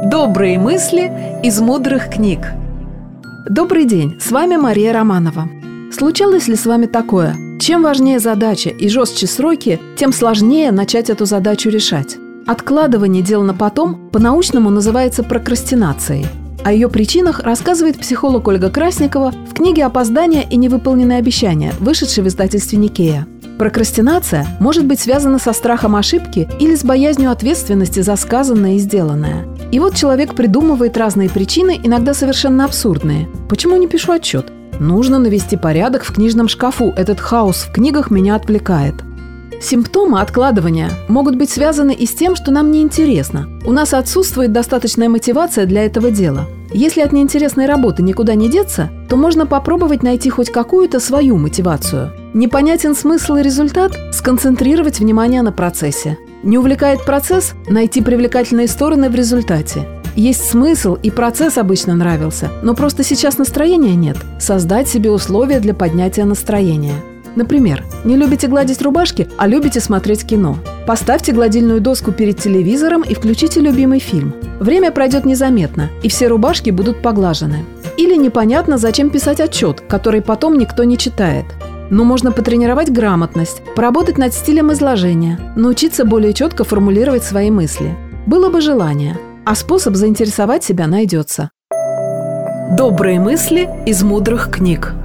Добрые мысли из мудрых книг. Добрый день, с вами Мария Романова. Случалось ли с вами такое? Чем важнее задача и жестче сроки, тем сложнее начать эту задачу решать. Откладывание дел на потом по-научному называется прокрастинацией. О ее причинах рассказывает психолог Ольга Красникова в книге «Опоздание и невыполненные обещания», вышедшей в издательстве «Никея». Прокрастинация может быть связана со страхом ошибки или с боязнью ответственности за сказанное и сделанное. И вот человек придумывает разные причины, иногда совершенно абсурдные. Почему не пишу отчет? Нужно навести порядок в книжном шкафу, этот хаос в книгах меня отвлекает. Симптомы откладывания могут быть связаны и с тем, что нам неинтересно. У нас отсутствует достаточная мотивация для этого дела. Если от неинтересной работы никуда не деться, то можно попробовать найти хоть какую-то свою мотивацию. Непонятен смысл и результат – сконцентрировать внимание на процессе. Не увлекает процесс – найти привлекательные стороны в результате. Есть смысл, и процесс обычно нравился, но просто сейчас настроения нет. Создать себе условия для поднятия настроения. Например, не любите гладить рубашки, а любите смотреть кино. Поставьте гладильную доску перед телевизором и включите любимый фильм. Время пройдет незаметно, и все рубашки будут поглажены. Или непонятно, зачем писать отчет, который потом никто не читает. Но можно потренировать грамотность, поработать над стилем изложения, научиться более четко формулировать свои мысли. Было бы желание, а способ заинтересовать себя найдется. Добрые мысли из мудрых книг.